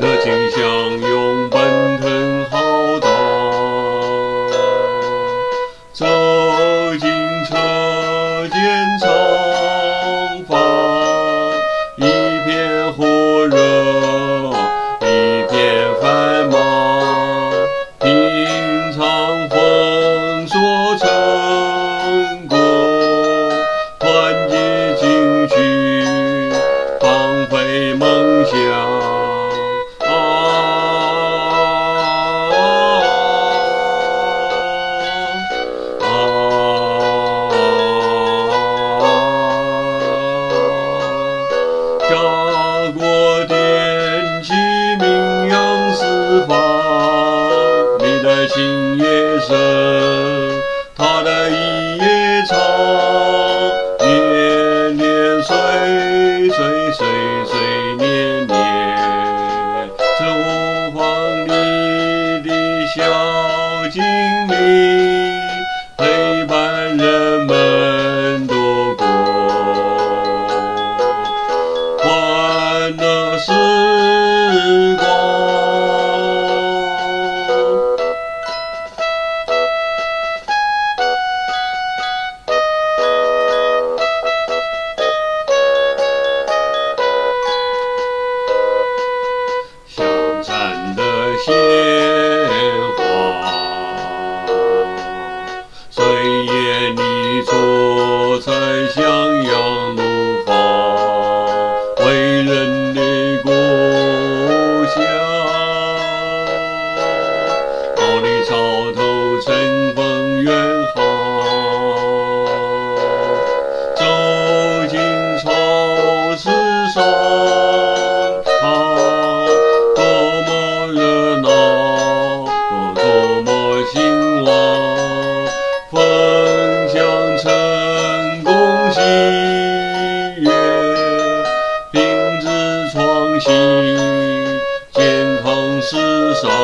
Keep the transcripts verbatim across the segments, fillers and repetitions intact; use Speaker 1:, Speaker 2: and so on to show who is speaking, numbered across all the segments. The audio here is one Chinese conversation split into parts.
Speaker 1: 热情相拥，奔腾浩荡，走进车间长房，一片火热，一片繁忙，品尝丰硕成果，团结情绪，放飞梦想。家国典旗名扬四方，你的心也深，他的意也长，年年岁岁岁岁年年，这无房里的小精灵，陪伴人们度过欢乐时光。香山的鲜花，岁月里错彩像样怒放，为人的故乡。傲立潮头，乘风远航，走进超市商场，多么热闹，多多么兴旺，分享成功喜悦，品质创新，健康时尚。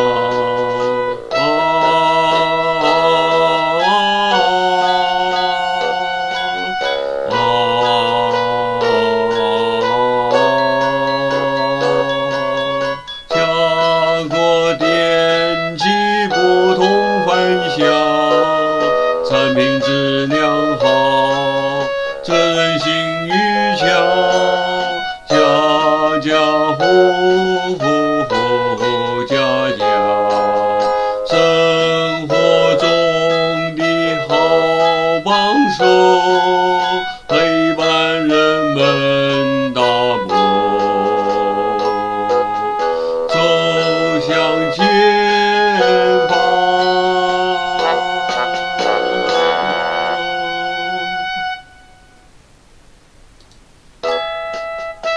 Speaker 1: 家国典旗不同凡响，产品质量好，责任心愈强，家家户户家家，生活中的好帮手。